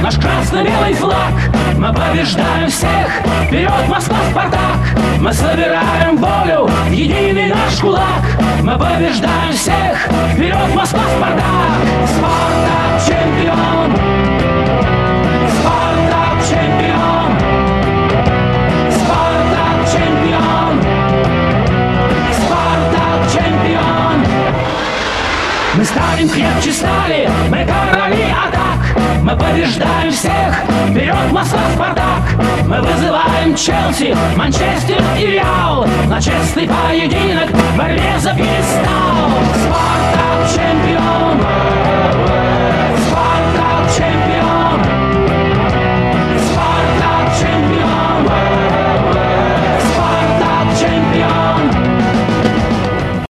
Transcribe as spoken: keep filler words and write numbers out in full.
наш красно-белый флаг. Мы побеждаем всех, вперед, Москва, Спартак! Мы собираем волю в единый наш кулак. Мы побеждаем всех, вперед, Москва, Спартак! Спартак чемпион! Спартак чемпион! Спартак чемпион! Спартак чемпион! Мы станем крепче стали, мы короли атак. Мы побеждаем всех, вперед, Москва, Спартак! Мы вызываем Челси, Манчестер и Реал на честный поединок в борьбе за пьедестал. Спартак чемпион! Спартак чемпион!